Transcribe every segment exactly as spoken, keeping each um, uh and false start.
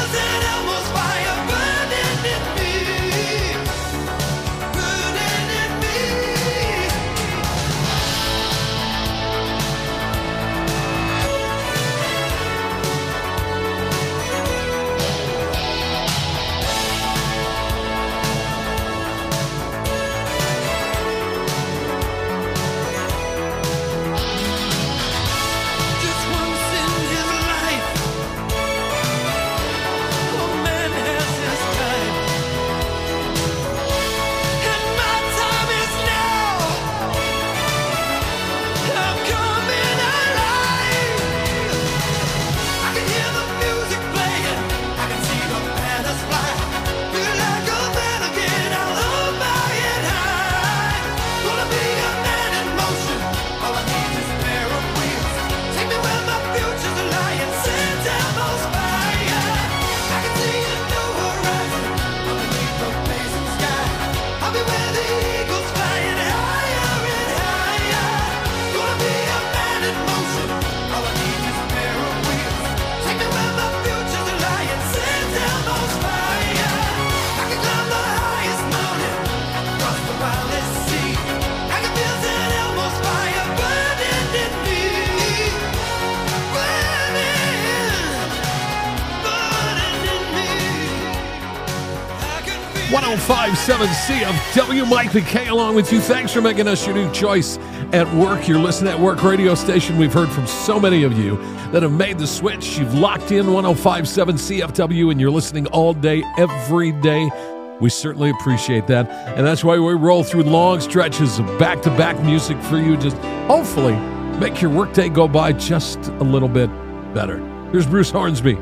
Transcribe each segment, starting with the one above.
one oh five point seven C F W, Mike McKay along with you. Thanks for making us your new choice at work. You're listening at Work radio station. We've heard from so many of you that have made the switch. You've locked in one oh five point seven C F W and you're listening all day, every day. We certainly appreciate that. And that's why we roll through long stretches of back-to-back music for you. Just hopefully make your workday go by just a little bit better. Here's Bruce Hornsby.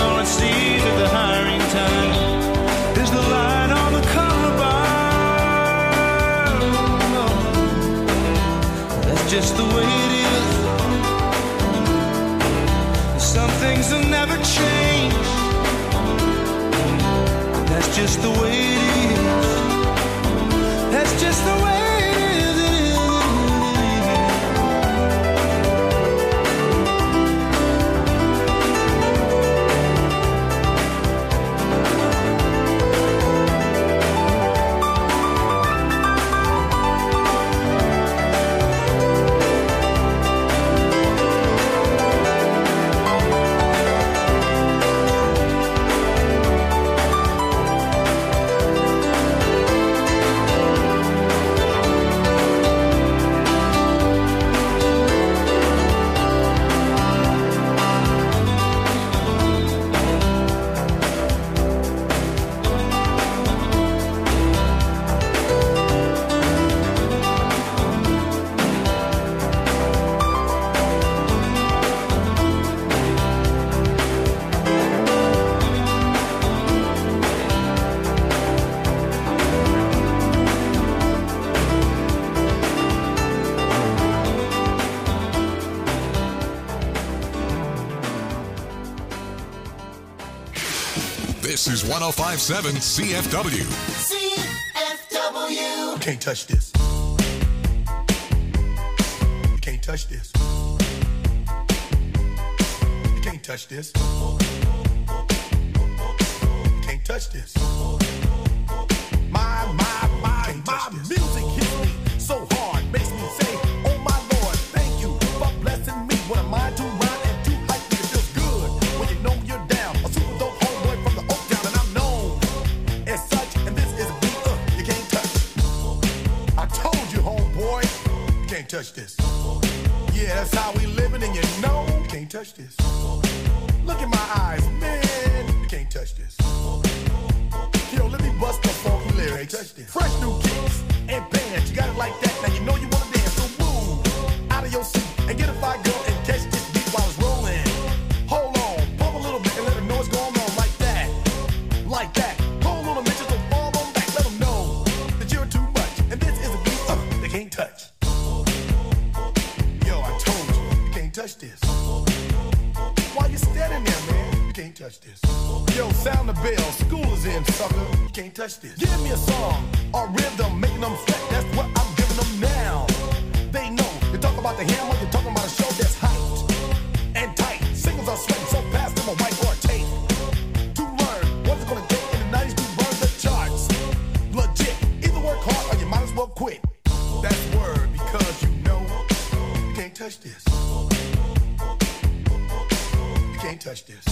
There's the light on the color bar. just the way it is. Some things will never change. That's just the way it is. That's just the way it is. This is one oh five point seven C F W. C F W. You can't touch this. You can't touch this. You can't touch this. You can't touch this. My, my, my, my music hits me so hard, makes me say, oh my Lord, thank you for blessing me. What am I to rhyme and too hype? It feels good when you know you're down. A super dope homeboy from the Oak Town, and I'm known as such. And this is a beat uh, you can't touch. I told you, homeboy, you can't touch this. Yeah, that's how we living, and you know you can't touch this. Look in my eyes, man, you can't touch this. Yo, let me bust the funky lyrics. Fresh new kicks and bands, you got it like that. Now you know you wanna dance, so move out of your seat and get a fire girl and catch this beat while it's rolling. Hold on, pump a little bit and let them know what's going on like that, like that. Hold on a minute, just fall on back, let them know that you're too much. And this is a beat uh, they can't touch. Yo, I told you, you can't touch this. Why you standing there, man? You can't touch this. Yo, sound the bell, school is in, sucker. You can't touch this. Give me a song, a rhythm, making them sweat. That's what I'm giving them now. They know. You talk about the hammer, you're talking about a show that's hyped and tight. Singles are sweating so fast, them a white or a tape. To learn what it's gonna take in the nineties to burn the charts. Legit. Either work hard or you might as well quit. That's word, because you know you can't touch this. You can't touch this.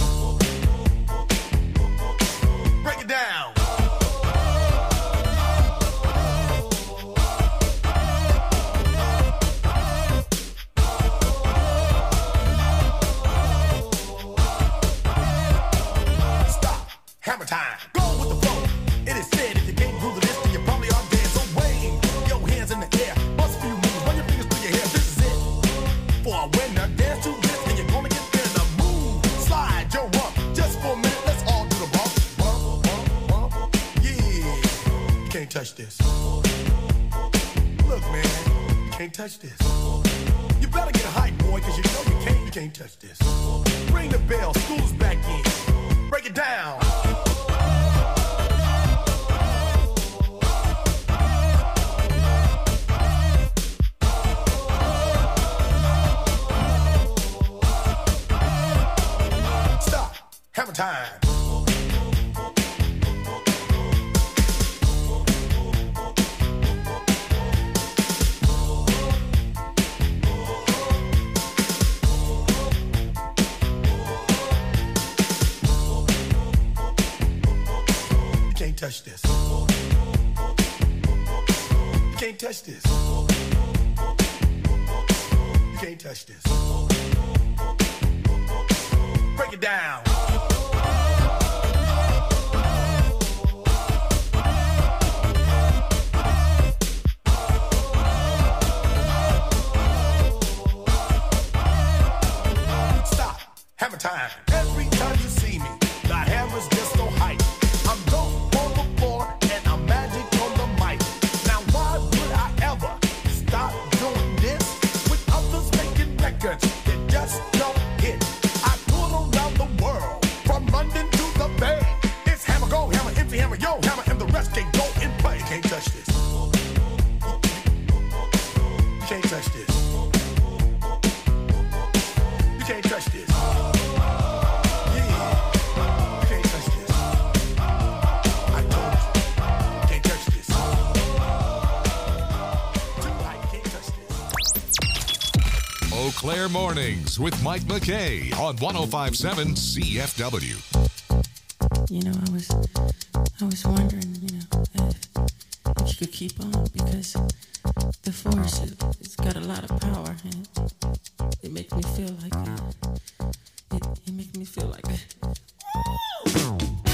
Break it down. Stop. Hammer time. Go with the flow. It is said if you can't groove to this, then you probably are dead. So wave your hands in the air. Bust a few moves. Run your fingers through your hair. This is it. For a winner, dance to this, and you're gonna get there. The move. Slide your rump. Just for a minute, let's all do the bump. Bump, bump, bump. Yeah. You can't touch this. Look, man. You can't touch this. You better get hype, boy, cause you know you can't. You can't touch this. Ring the bell. School's back in. Break it down. Stop. Hammer time. You can't touch this. You can't touch this. You can't touch this. Break it down. Stop. Hammer time. Every time you see me, the hammer's just so hype. I'm dope on the floor and I'm magic on the mic. Now why would I ever stop doing this with can't touch this. You can't touch this. Yeah, you can't touch this. I told you, you can't touch this. Tonight, you can't touch this. Eau Claire Mornings with Mike McKay on one oh five point seven C F W. You know, I was, I was wondering, you know, if, if you could keep on, because the force, it, it's got a lot of power, and it, it makes me feel like, uh, it, it makes me feel like, uh,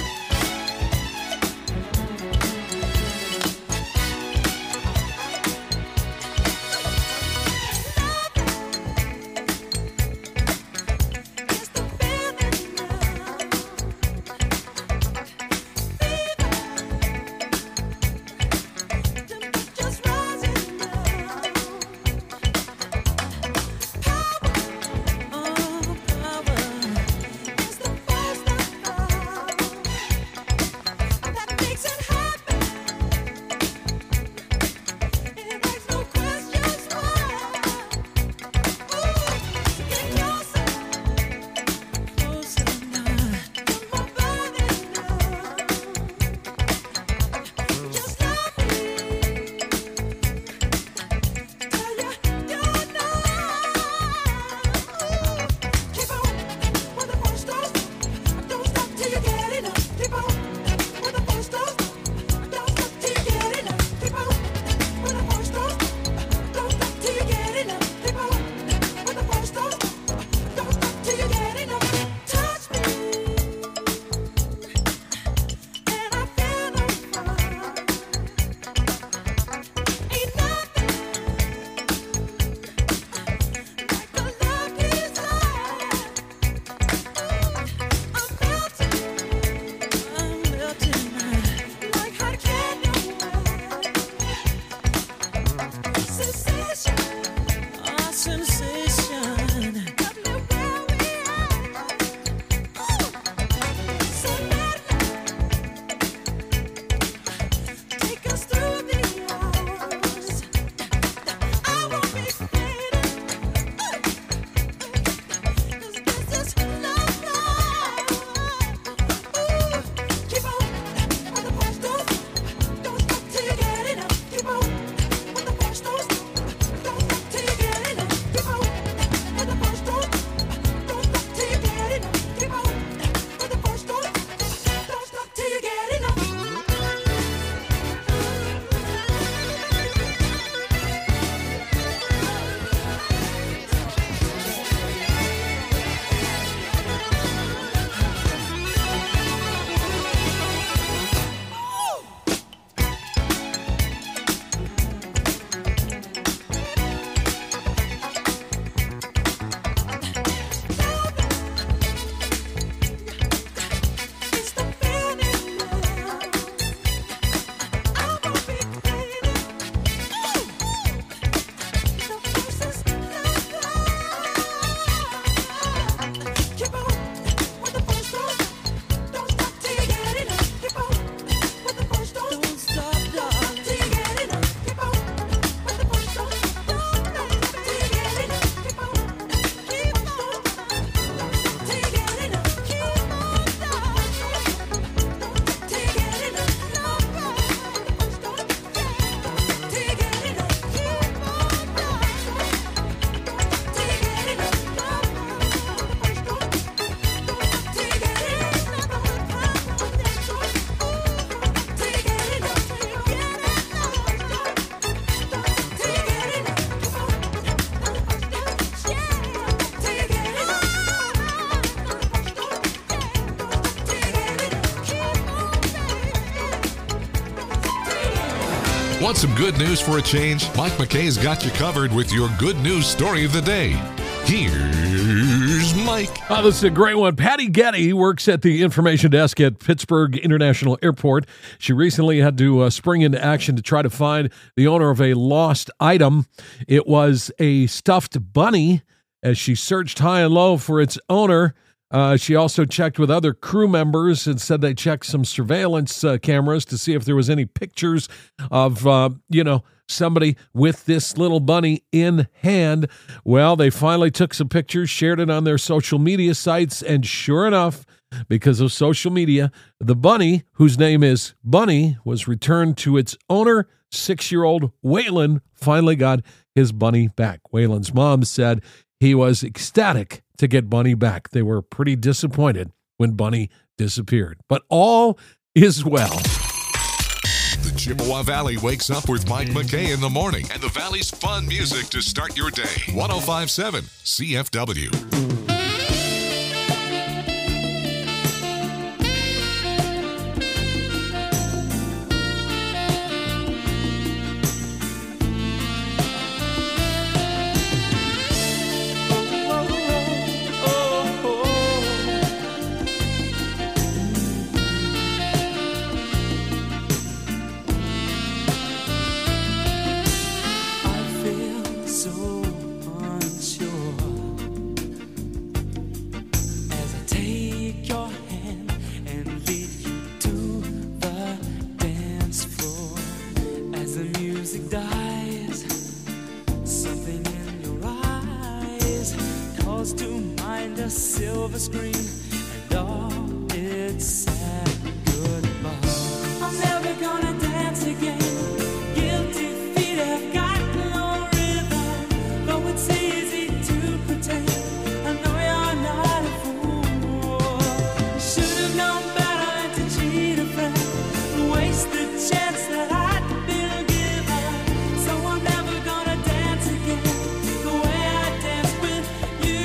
Want some good news for a change? Mike McKay's got you covered with your good news story of the day. Here's Mike. Oh, this is a great one. Patty Getty works at the information desk at Pittsburgh International Airport. She recently had to uh, spring into action to try to find the owner of a lost item. It was a stuffed bunny. As she searched high and low for its owner, uh, she also checked with other crew members and said they checked some surveillance uh, cameras to see if there was any pictures of, uh, you know, somebody with this little bunny in hand. Well, they finally took some pictures, shared it on their social media sites, and sure enough, because of social media, the bunny, whose name is Bunny, was returned to its owner. Six-year-old Waylon finally got his bunny back. Waylon's mom said he was ecstatic to get Bunny back. They were pretty disappointed when Bunny disappeared, but all is well. The Chippewa Valley wakes up with Mike McKay in the morning and the Valley's fun music to start your day. one oh five point seven C F W. Silver screen and all its sad goodbye. I'm never gonna dance again. Guilty feet have got no rhythm. Though it's easy to pretend, I know you're not a fool. Should have known better than to cheat a friend, waste the chance that I'd been given. So I'm never gonna dance again the way I danced with you.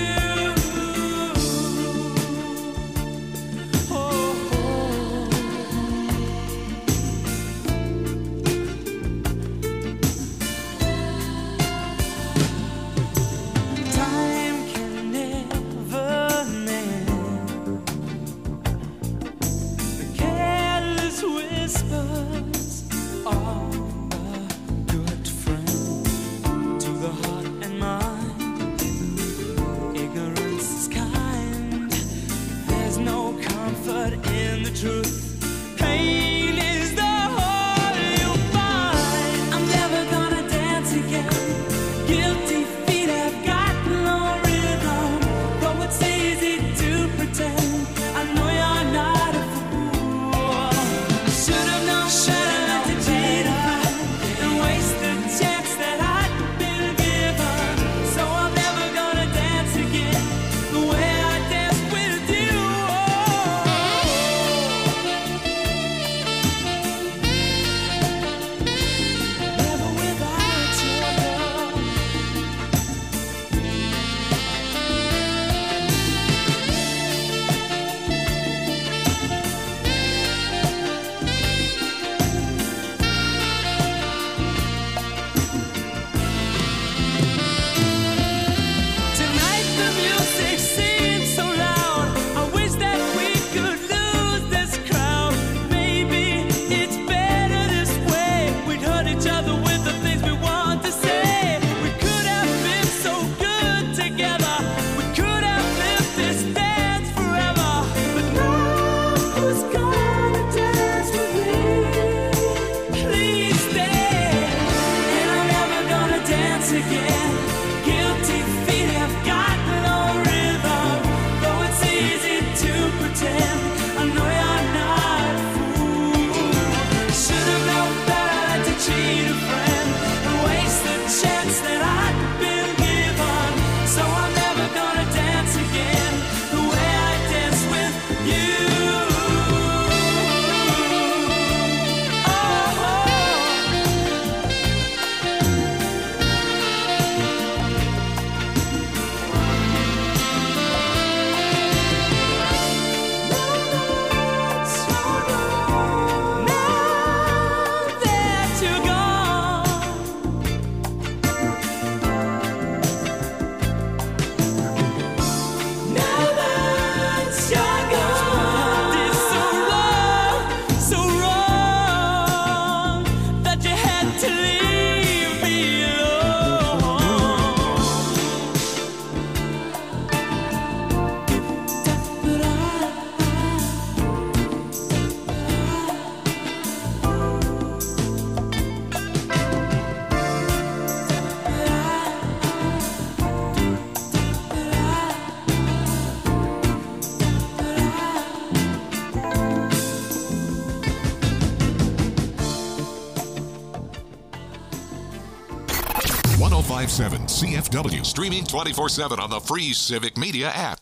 one oh five point seven C F W. Streaming twenty-four seven on the free Civic Media app.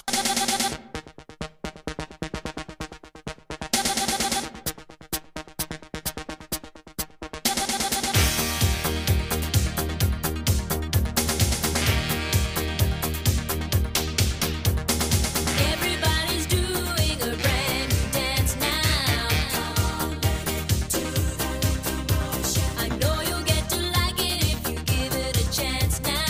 Everybody's doing a brand new dance now. I know you'll get to like it if you give it a chance now.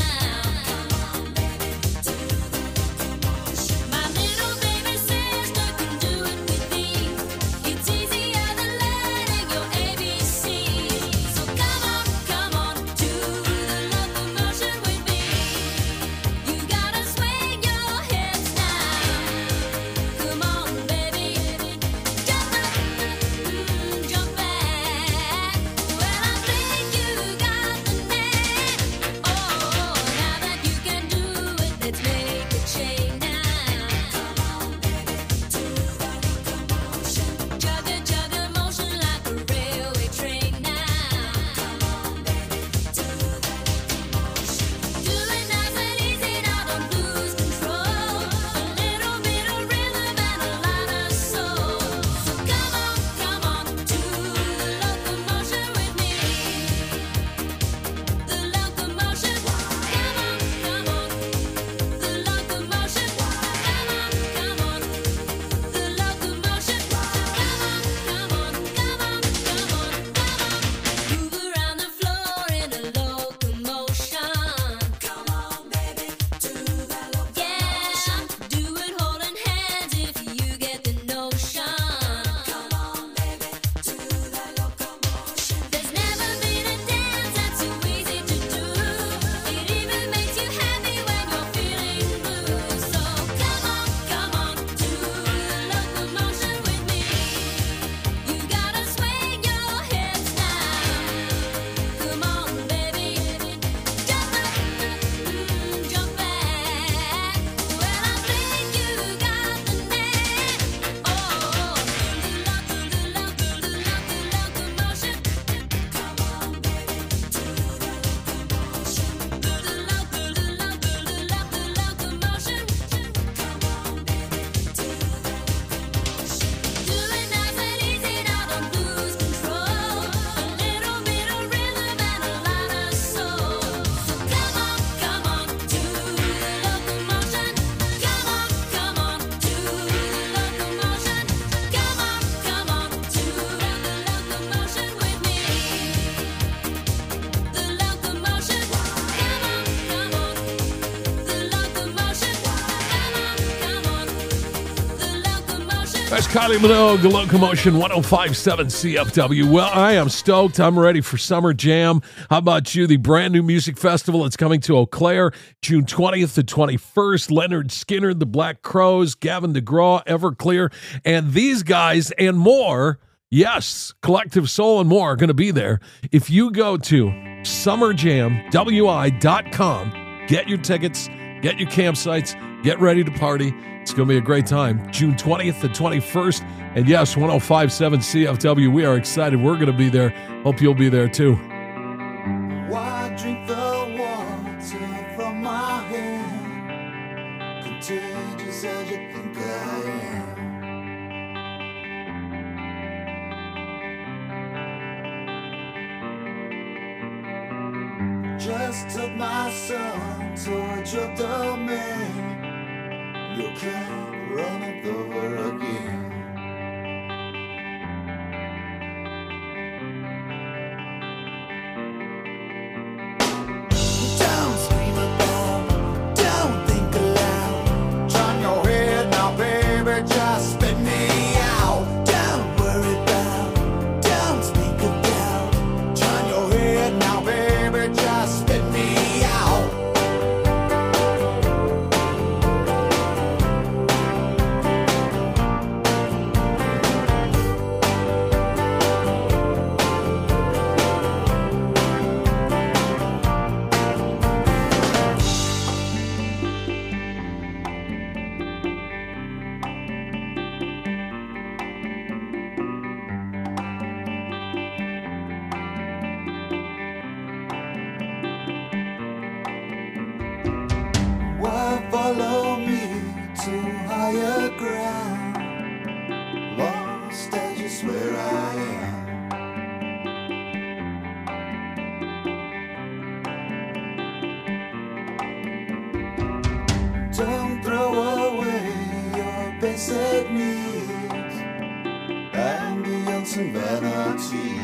My little baby sister can do it with me. It's easier than learning your A B Cs. So come on, come on to the locomotion with me. You gotta swing your hips now. Come on, baby, jump up, mm, jump back. Well, I think you got the knack. Oh, now that you can do it, let's make a chain now. Come on, baby, to the locomotion. Chug a chug a motion like a railway train now. Come on, baby, to the locomotion. Do it nice and easy, now don't lose control. A little bit of rhythm and a lot of soul. So come on, come on to the locomotion with me. The locomotion, come on, come on. The locomotion, come on, come on. The locomotion, come on, come on, come on, come on, come on. Move around the floor in a locomotion. Come on, baby, to the locomotion. Yeah, do it holding hands if you get the notion. Come on, baby, to the locomotion. There's never been a dance that's so easy to do. It even makes you happy when you're feeling blue. So come on, come on to the locomotion with me. You gotta swing your hips now. Come on, baby, jump up, mm, jump back. Well, I think you got the knack. Oh, the loco, the loco, the loco, locomotion. Come on, baby, to the locomotion. The loco, the loco, the loco, locomotion. Come on, baby, to the locomotion. Do it nice and easy, now don't lose control. A little bit of rhythm and a lot of soul. So come on, come on to the locomotion. Come on, come on to the locomotion. Come on, come on to the locomotion with me. The locomotion, come on, come on. The locomotion, come on, come on. The locomotion. That's Kylie Minogue, the Locomotion, one oh five point seven C F W. Well, I am stoked. I'm ready for Summer Jam. How about you? The brand new music festival that's coming to Eau Claire, June twentieth to twenty-first. Leonard Skinner, the Black Crows, Gavin DeGraw, Everclear, and these guys and more. Yes, Collective Soul and more are going to be there. If you go to summer jam w i dot com, get your tickets, get your campsites, get ready to party. It's going to be a great time. June twentieth to twenty-first. And yes, one oh five point seven C F W. We are excited. We're going to be there. Hope you'll be there too. Why drink the water from my hand? Contagious as you think I am. Just took my son towards your domain. You can't run it over again. Don't scream aloud, don't think aloud. Turn your head now, baby, just spit me out. Don't worry about, don't speak about. Turn your head now, baby, just spit me out. follow me to higher ground. Lost as you swear I am. Don't throw away your basic needs, ambience and vanity.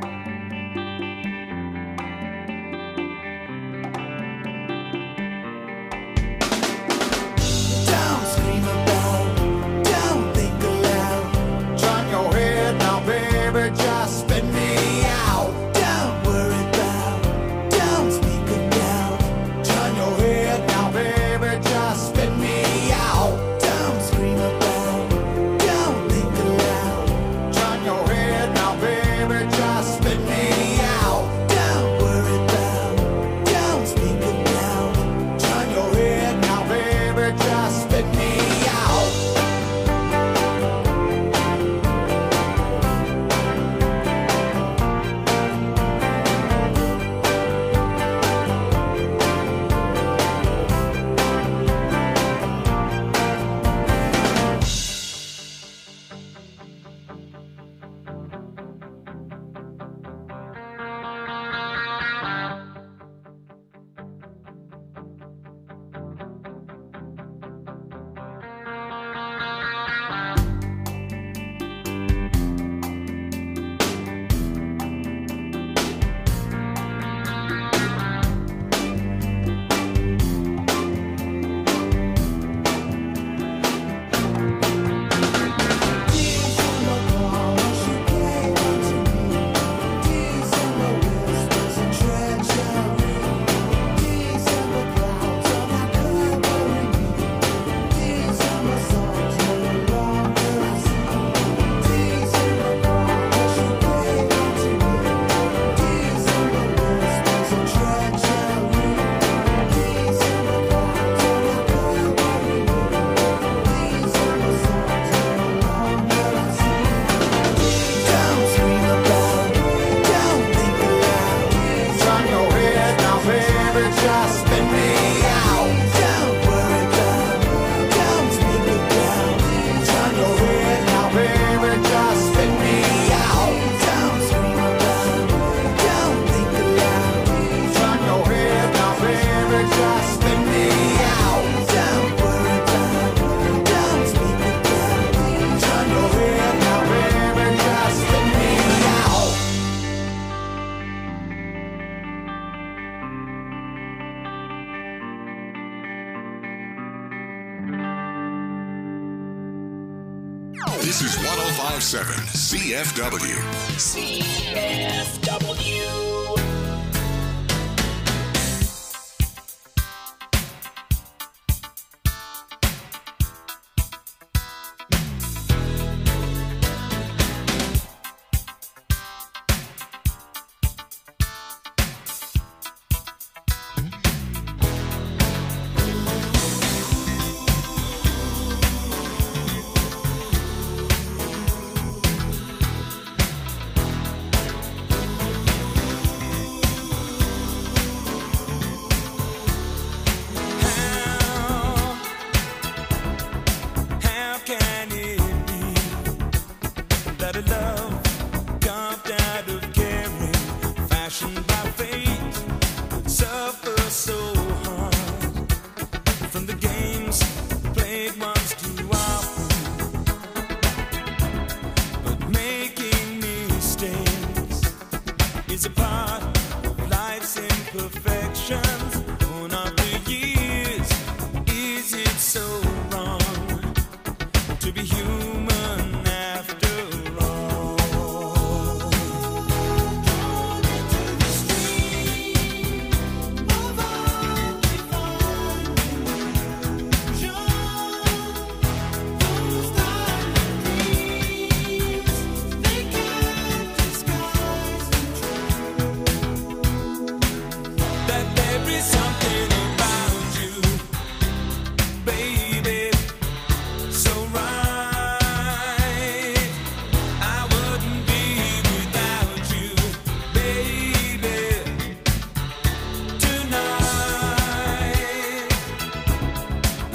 Don't scream about, don't think aloud. Turn your head now, baby, just spin me out. Don't worry about, don't speak about. Turn your head now, baby, just spin me out. Don't scream about, don't think aloud. Turn your head now, baby, just spin me out. Don't worry about, don't speak about. Turn your head now, baby, just spin me out. Don't scream about, don't think aloud. Turn your head now, baby, just spin me out. Don't worry about, don't speak about. Turn your head now, baby, just spin me out. Don't scream about, don't think aloud. Turn your head now, baby, just spin me out. Don't worry about, don't speak about. Turn your head now, baby, just spin me out. This is one oh five point seven C F W. C F W. How can it be that a love carved out of caring, fashioned by fate, would suffer so hard from the games played once too often? But making mistakes is a part of life's imperfections. Born of the years, is it so wrong to be human after all? Drawn into the stream of undefined illusion, those diamond dreams, they can't disguise the truth that there is something about you, baby, so right. I wouldn't be without you, baby, tonight.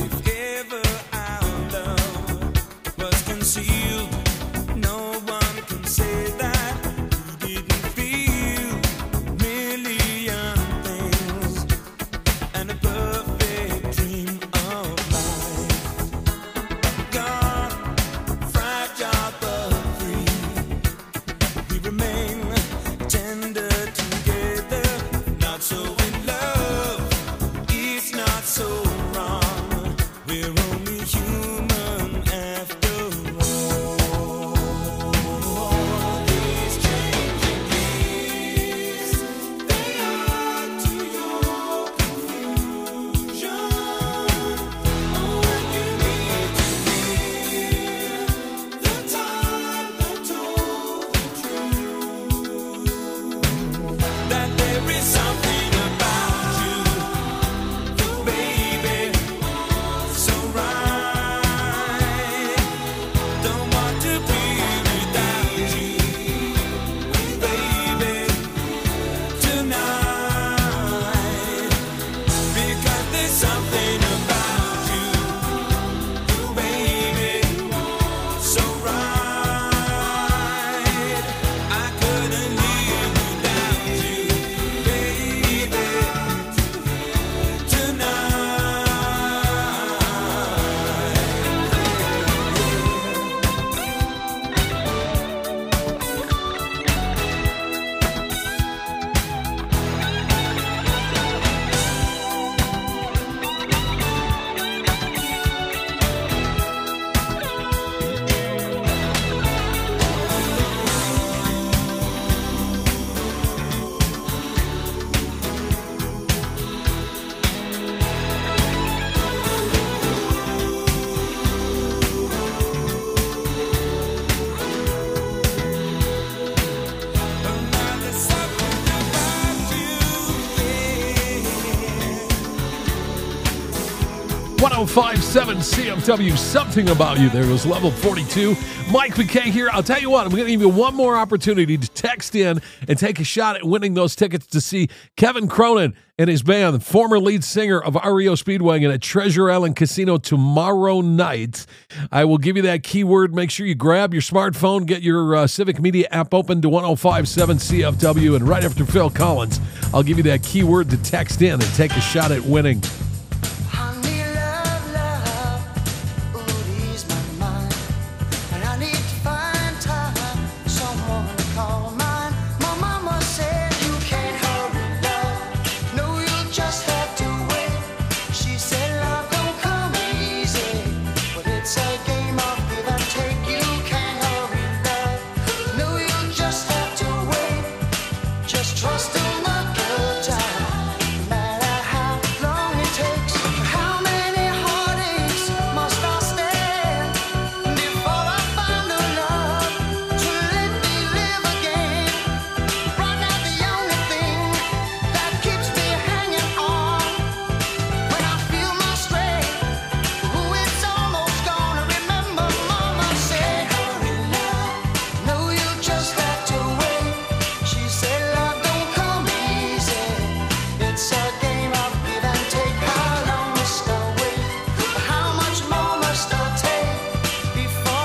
one oh five point seven C F W, Something About You. There was level forty-two. Mike McKay here. I'll tell you what, I'm going to give you one more opportunity to text in and take a shot at winning those tickets to see Kevin Cronin and his band, the former lead singer of R E O Speedwagon at Treasure Island Casino tomorrow night. I will give you that keyword. Make sure you grab your smartphone, get your uh, Civic Media app open to one oh five point seven C F W, and right after Phil Collins, I'll give you that keyword to text in and take a shot at winning. Honey, love, love, ooh, ease my mind. And I need to find time, someone to call mine. My mama said you can't hurry, love. No, you'll just have to wait. She said love don't come easy, but it's a game of give and take. You can't hurry, love. No, you'll just have to wait. Just trust in the good time, no matter how long it takes. How many heartaches must I stand before I find a love to let me live again? Right now the only thing that keeps me hanging on, when I feel my strength, ooh, it's almost gone. I remember mama said, hurry love, no, you just have to wait. She said love don't come easy, it's a game of give and take. How long must I wait? How much more must I take before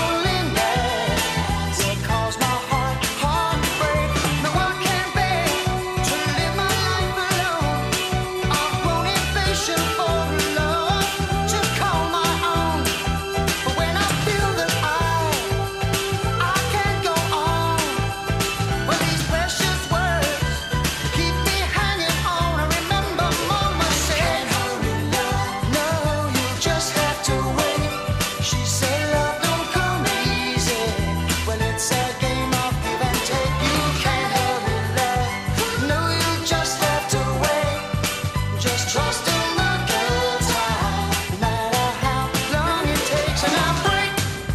loneliness will cause my heart, heart to break? No, I can't bear to live my life alone. I've grown impatient for love to call my own. But when I feel that I, I can't go on, well, these precious words keep me hanging on. I remember mama said, hurry love, no, you just have to wait. She said love don't come easy, well, it's a game of give and take. You can't hurry love, no, you just have to wait. Just trust in the good time, no matter how long it takes. And I break.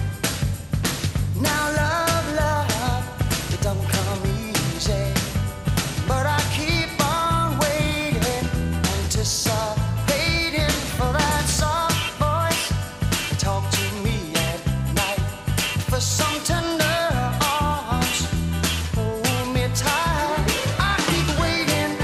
Now love, love, it don't come easy, but I keep on waiting, anticipating for that soft voice to talk to me at night, for some tender arms, hold me tight. I keep waiting,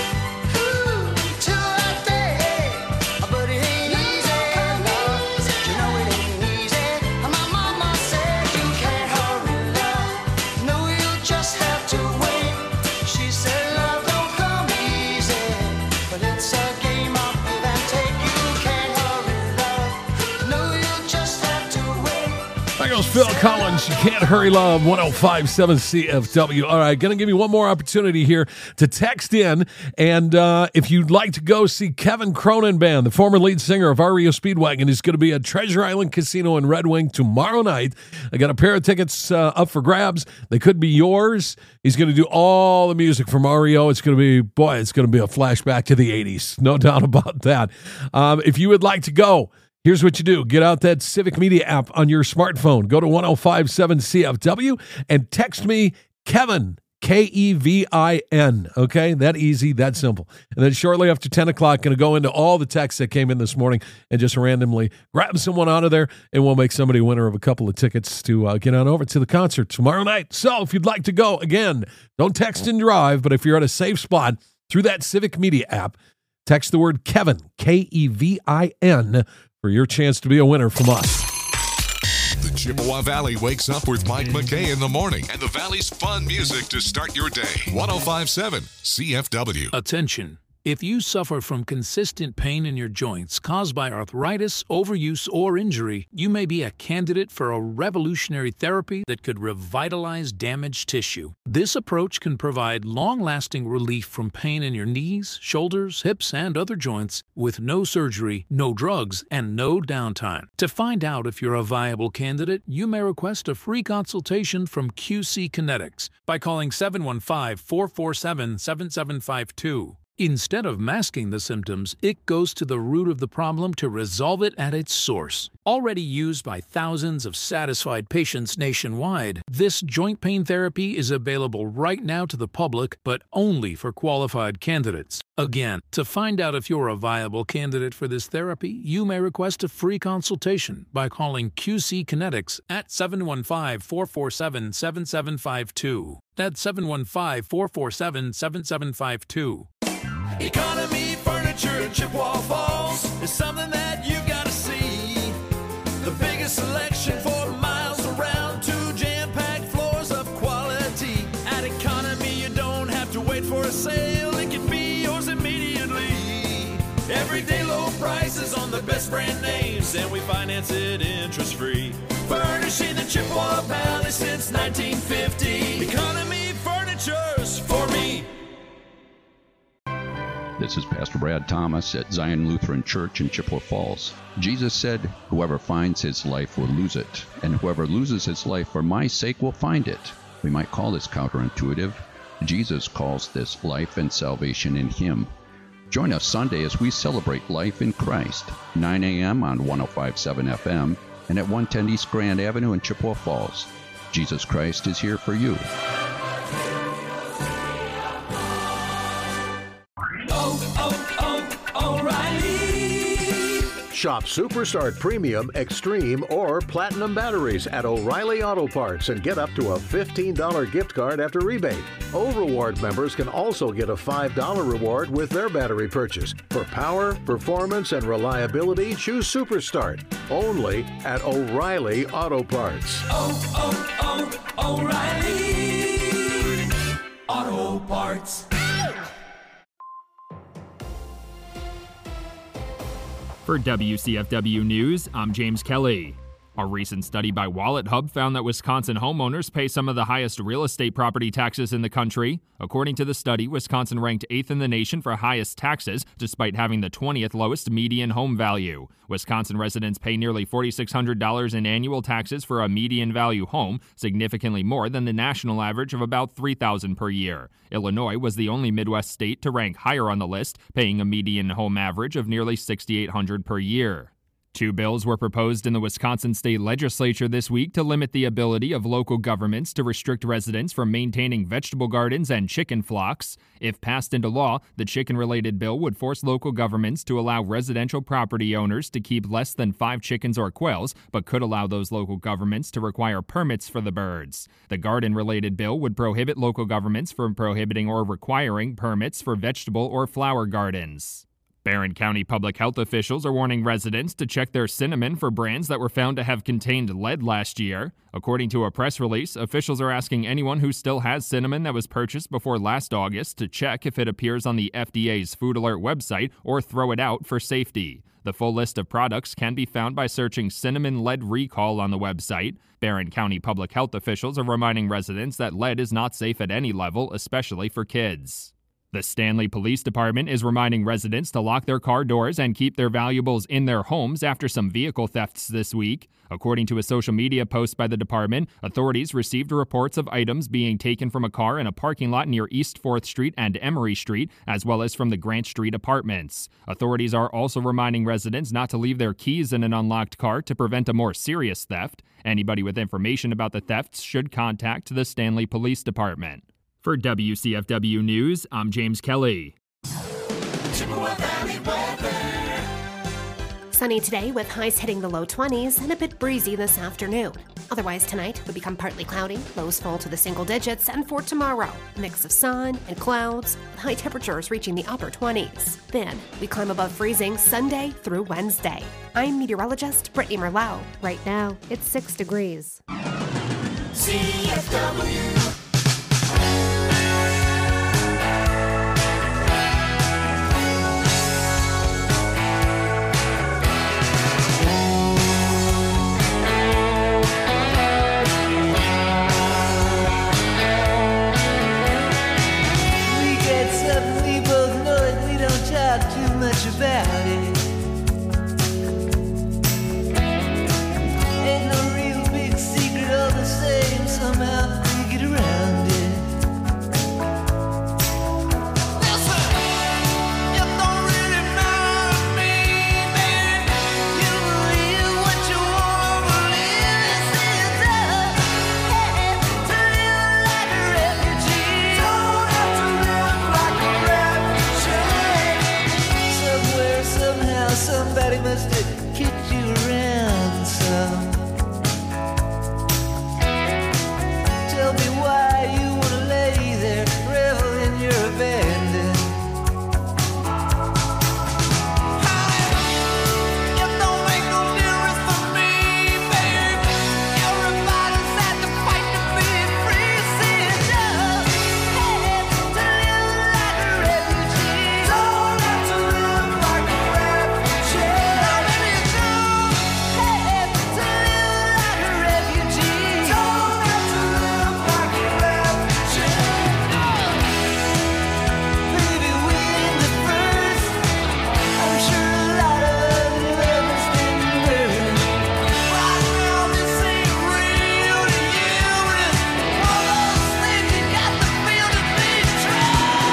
ooh, till that day, but it ain't easy, love. You know it ain't easy. My mama said you can't hurry, love. No, you just have to wait. She said love don't come easy, but it's a game of give and take. You can't hurry, love. No, you just have to wait. There goes Phil Collins. You can't hurry, love. one oh five point seven C F W. All right, going to give you one more opportunity here to text in. And uh, if you'd like to go see Kevin Cronin Band, the former lead singer of R E O Speedwagon, is going to be at Treasure Island Casino in Red Wing tomorrow night. I got a pair of tickets uh, up for grabs. They could be yours. He's going to do all the music from R E O. It's going to be, boy, it's going to be a flashback to the eighties. No doubt about that. Um, if you would like to go, here's what you do. Get out that Civic Media app on your smartphone. Go to one oh five point seven C F W and text me Kevin, K E V I N. Okay? That easy, that simple. And then shortly after ten o'clock, going to go into all the texts that came in this morning and just randomly grab someone out of there, and we'll make somebody a winner of a couple of tickets to uh, get on over to the concert tomorrow night. So if you'd like to go, again, don't text and drive, but if you're at a safe spot through that Civic Media app, text the word Kevin, K E V I N, for your chance to be a winner from us. The Chippewa Valley wakes up with Mike McKay in the morning and the Valley's fun music to start your day. one oh five point seven C F W. Attention. If you suffer from consistent pain in your joints caused by arthritis, overuse, or injury, you may be a candidate for a revolutionary therapy that could revitalize damaged tissue. This approach can provide long-lasting relief from pain in your knees, shoulders, hips, and other joints with no surgery, no drugs, and no downtime. To find out if you're a viable candidate, you may request a free consultation from Q C Kinetics by calling seven one five, four four seven, seven seven five two. Instead of masking the symptoms, it goes to the root of the problem to resolve it at its source. Already used by thousands of satisfied patients nationwide, this joint pain therapy is available right now to the public, but only for qualified candidates. Again, to find out if you're a viable candidate for this therapy, you may request a free consultation by calling Q C Kinetics at seven one five, four four seven, seven seven five two. That's seven one five, four four seven, seven seven five two. Economy Furniture in Chippewa Falls is something that you've got to see. The biggest selection for miles around, two jam-packed floors of quality. At Economy, you don't have to wait for a sale. It can be yours immediately. Everyday low prices on the best brand names, and we finance it interest-free. Furnishing the Chippewa Valley since nineteen fifty. Economy Furniture's for me. This is Pastor Brad Thomas at Zion Lutheran Church in Chippewa Falls. Jesus said, "Whoever finds his life will lose it, and whoever loses his life for my sake will find it." We might call this counterintuitive. Jesus calls this life and salvation in him. Join us Sunday as we celebrate life in Christ, nine a.m. on one oh five point seven F M and at one ten East Grand Avenue in Chippewa Falls. Jesus Christ is here for you. Shop Superstart Premium, Extreme, or Platinum batteries at O'Reilly Auto Parts and get up to a fifteen dollars gift card after rebate. O-Reward members can also get a five dollars reward with their battery purchase. For power, performance, and reliability, choose Superstart. Only at O'Reilly Auto Parts. Oh, oh, oh, O'Reilly Auto Parts. For W C F W News, I'm James Kelly. A recent study by WalletHub found that Wisconsin homeowners pay some of the highest real estate property taxes in the country. According to the study, Wisconsin ranked eighth in the nation for highest taxes, despite having the twentieth lowest median home value. Wisconsin residents pay nearly four thousand six hundred dollars in annual taxes for a median value home, significantly more than the national average of about three thousand dollars per year. Illinois was the only Midwest state to rank higher on the list, paying a median home average of nearly six thousand eight hundred dollars per year. Two bills were proposed in the Wisconsin state legislature this week to limit the ability of local governments to restrict residents from maintaining vegetable gardens and chicken flocks. If passed into law, the chicken-related bill would force local governments to allow residential property owners to keep less than five chickens or quails, but could allow those local governments to require permits for the birds. The garden-related bill would prohibit local governments from prohibiting or requiring permits for vegetable or flower gardens. Barron County public health officials are warning residents to check their cinnamon for brands that were found to have contained lead last year. According to a press release, officials are asking anyone who still has cinnamon that was purchased before last August to check if it appears on the F D A's Food Alert website or throw it out for safety. The full list of products can be found by searching cinnamon lead recall on the website. Barron County public health officials are reminding residents that lead is not safe at any level, especially for kids. The Stanley Police Department is reminding residents to lock their car doors and keep their valuables in their homes after some vehicle thefts this week. According to a social media post by the department, authorities received reports of items being taken from a car in a parking lot near East fourth Street and Emery Street, as well as from the Grant Street apartments. Authorities are also reminding residents not to leave their keys in an unlocked car to prevent a more serious theft. Anybody with information about the thefts should contact the Stanley Police Department. For W C F W News, I'm James Kelly. Chippewa Valley weather. Sunny today with highs hitting the low twenties and a bit breezy this afternoon. Otherwise tonight will become partly cloudy, lows fall to the single digits, and for tomorrow, a mix of sun and clouds with high temperatures reaching the upper twenties. Then we climb above freezing Sunday through Wednesday. I'm meteorologist Brittany Merlot. Right now, it's six degrees. C F W. Much about it. Ain't no real big secret, all the same. Somehow we get around it. Listen! somebody must have kicked you around some. Tell me why you wanna lay there, revel in your abandon. It don't make no difference for me, babe. Everybody's had to fight to be free. See, it just had to live like a refugee. Don't have to live like a refugee. Now, baby, you don't have to live like a refugee. Don't have to live like a refugee. Baby, we ain't the first. I'm sure a lot of love has been burned. Right now, this ain't real to you. It's one of those things you got to feel to be true.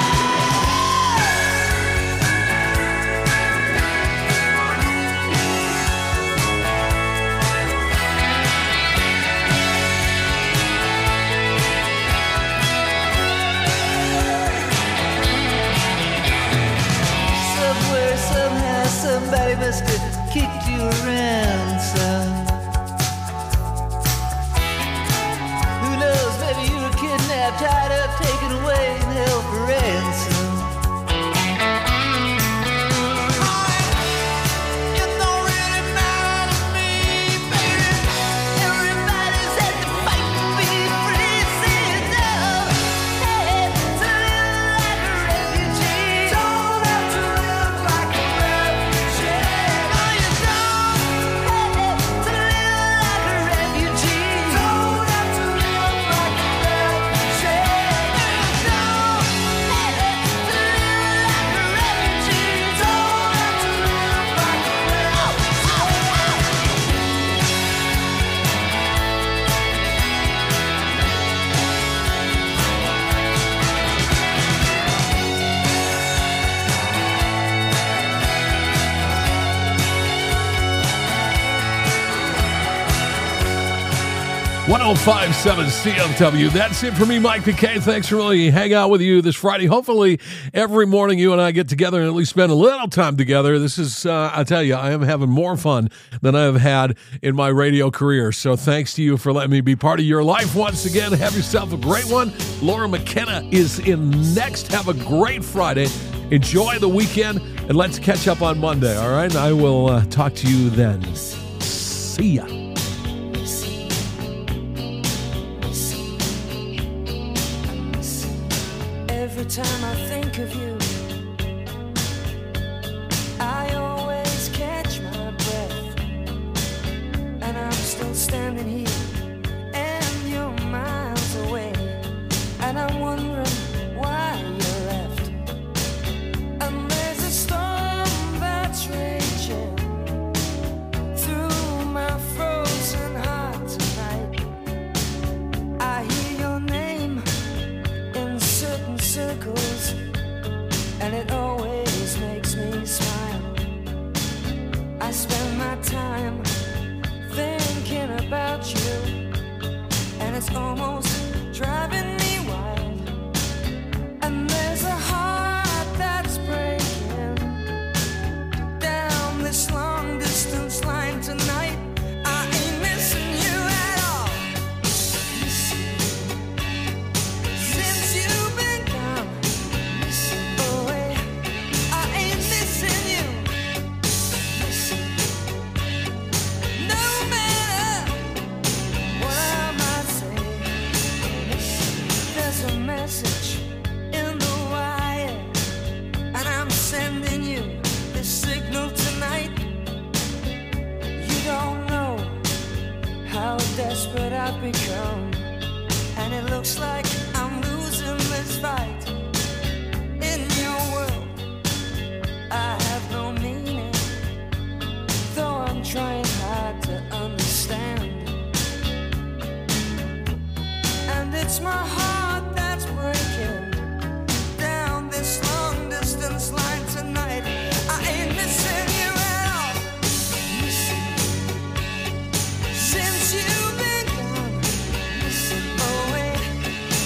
Somewhere, somehow, somebody must have kicked you around some. Who knows, maybe you were kidnapped, tied up, taken away, and held for ransom. It don't really matter to me, baby. Everybody's had to fight to be free. See, it don't have to live like a refugee. Don't have to live like a refugee. No, you don't have to live like a refugee. Don't have to live like a refugee. No, you don't have to live like a refugee. Don't have to live like a one oh five point seven C F W. That's it for me, Mike McKay. Thanks for letting me hang out with you this Friday. Hopefully, every morning you and I get together and at least spend a little time together. This is, uh, I tell you, I am having more fun than I have had in my radio career. So thanks to you for letting me be part of your life once again. Have yourself a great one. Laura McKenna is in next. Have a great Friday. Enjoy the weekend, and let's catch up on Monday, all right? I will uh, talk to you then. See ya. Every time I think of you, I always catch my breath. And I'm still standing here, and you're miles away. And I'm wondering why you left. And there's a storm that's raging through my frozen heart tonight. I hear your name in certain circles, and it always makes me smile. I spend my time thinking about you, and it's almost driving me wild. And there's a heart that's breaking down this long distance line tonight. I ain't missing you at all. Since you've been gone away, I ain't missing you. No matter what I might say, there's a message in the wire, and I'm sending you this signal tonight. You don't know how desperate I've become, and it looks like I'm losing this fight. In your world, I have no meaning, though I'm trying hard to understand. And it's my heart that's breaking down this long distance line tonight. I ain't missing you at all. Since you've been gone away,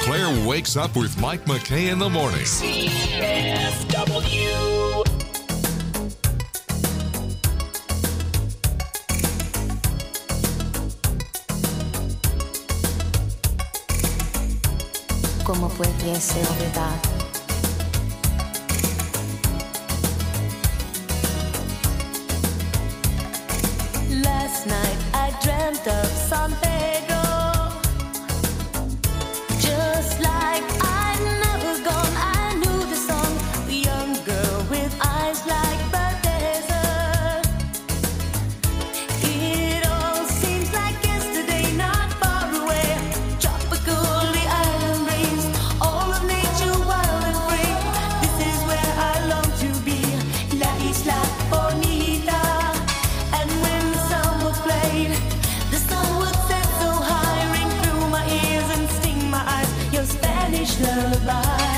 Claire wakes up with Mike McKay in the morning. C F W. ¿Cómo pudiese olvidar? Last night I dreamt of San Pedro, just like I'd never gone. I knew the song, the young girl with eyes like the desert. It all seems like yesterday, not far away. Tropical, the island breeze, all of nature wild and free. This is where I long to be, La Isla Bonita. And when the samba played, the sun would set so high, ring through my ears and sting my eyes. Your Spanish lullaby.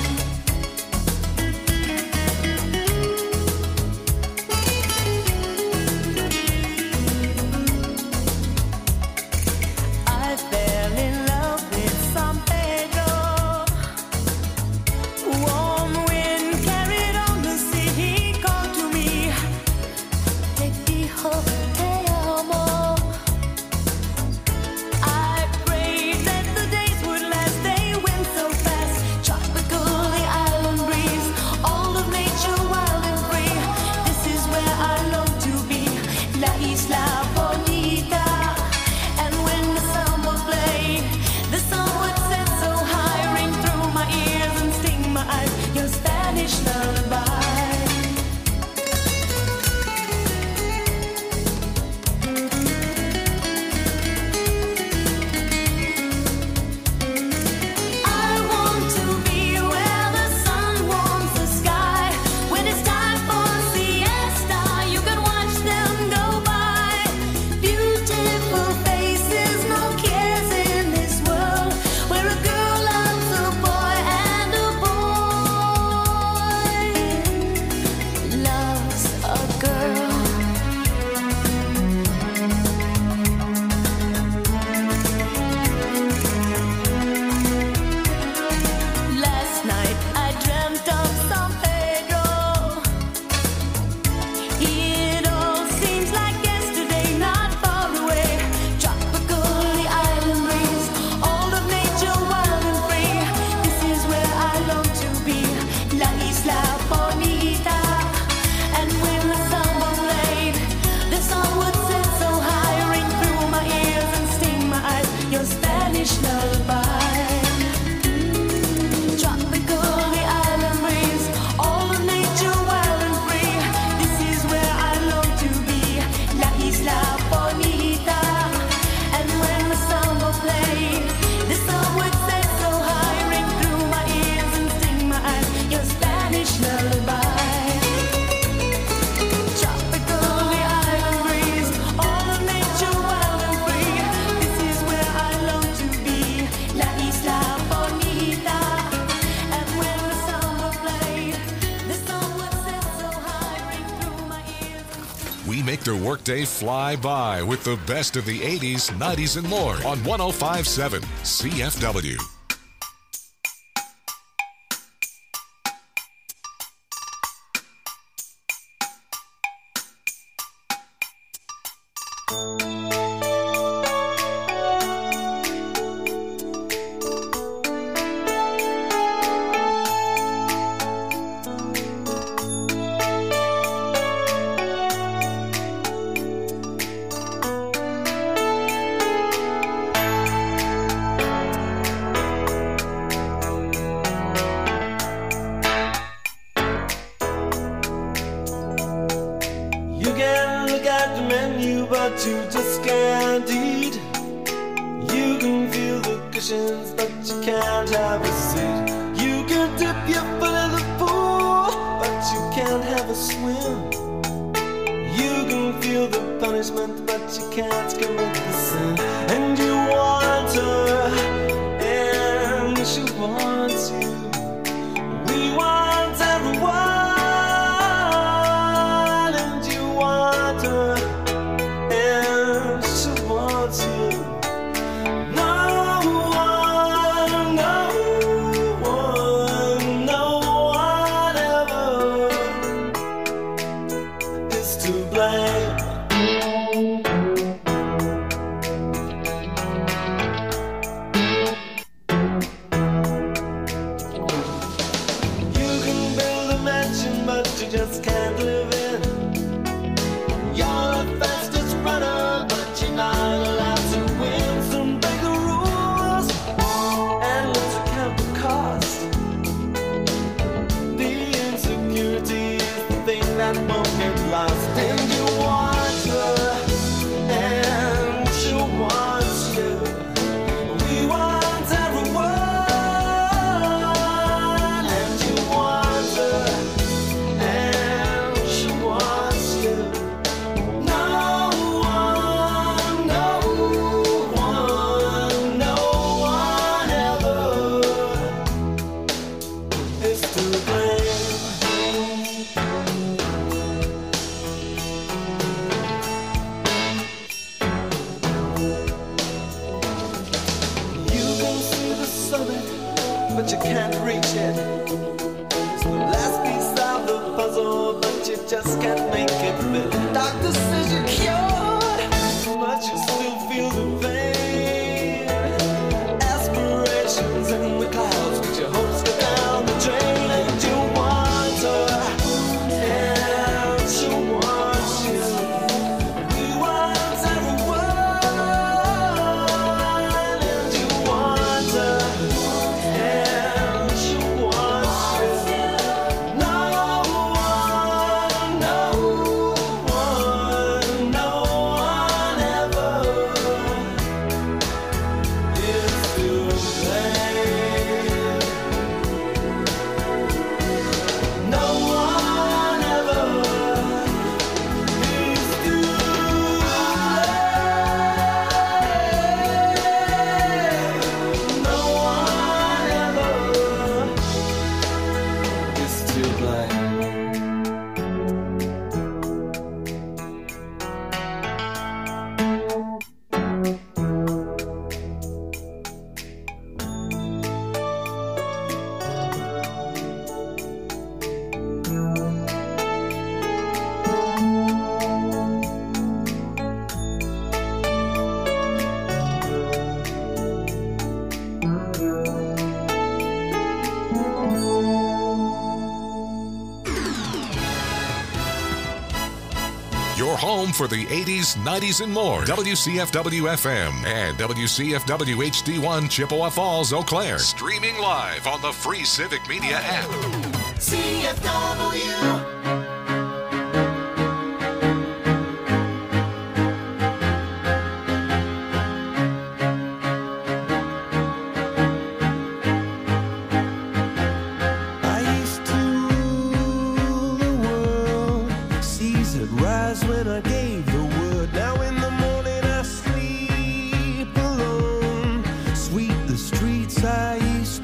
I fell in love with San Pedro. Warm wind carried on the sea. He called to me, te dijo te amo. I prayed that the days would last. They went so fast. Tropical, the island breeze, all of nature wild and free. This is where I long to be, La Isla Bonita. And when the samba played, the sun would set so high, ring through my ears and sting my eyes. Your Spanish lullaby. I want to be where the sun warms the sky. When it's time for siesta, you can watch them go by. Beautiful faces, no cares in this world, where a girl loves a boy and a boy loves a girl. Last night I dreamt of San Pedro. It all seems like yesterday, not far away. Tropical, the island breeze, all of nature wild and free. This is where I long to be, La Isla Bonita. And when the samba played, the sun would set so high, ring through my ears and sting my eyes. Your Spanish lullaby. Tropical, the island breeze, all of nature wild and free. This is where I long to be, La Isla Bonita. And when the samba played, the sun would set so high, ring through my ears and sting my eyes. Your Spanish lullaby. Tropical, the island breeze, all of nature wild and free. This is where I long to be, La Isla Bonita. And when the samba played, the sun would set so high, ring through my ears. We make their workday fly by with the best of the eighties, nineties, and more on one oh five point seven C F W. You can look at the menu, but you just can't eat. You can feel the cushions, but you can't have a seat. You can dip your foot in the pool, but you can't have a swim. You can feel the punishment, but you can't commit the sin. And you want her, and she wants you. We want everyone. And she wants you. No one, no blame. You can build a mansion, but you just can't live in. You're the fastest runner, but you're not allowed to win. Some break the rules, and let's account the cost. The insecurity is the thing that won't get lost. And you want her, and she wants you. We want everyone, and you want her, and she wants you. No one, no one, no one ever is to blame. You can see the summit, but you can't reach it. It's the last piece of the puzzle, but you just can't make it fit. Doctor says you're cured, but you still feel the pain. Aspirations in the clouds, but your hopes go down the drain. And you want her, and she wants you. We want everyone, and you want her, and she wants you. No one, no one, no one ever is to blame. No one ever is to blame. No one ever is to blame. Your home for the eighties, nineties, and more. W C F W F M and W C F W H D one Chippewa Falls, Eau Claire. Streaming live on the free Civic Media app. C F W. I used to rule the world, seas would rise when I gave the word. Now in the morning I sleep alone, sweep the streets I used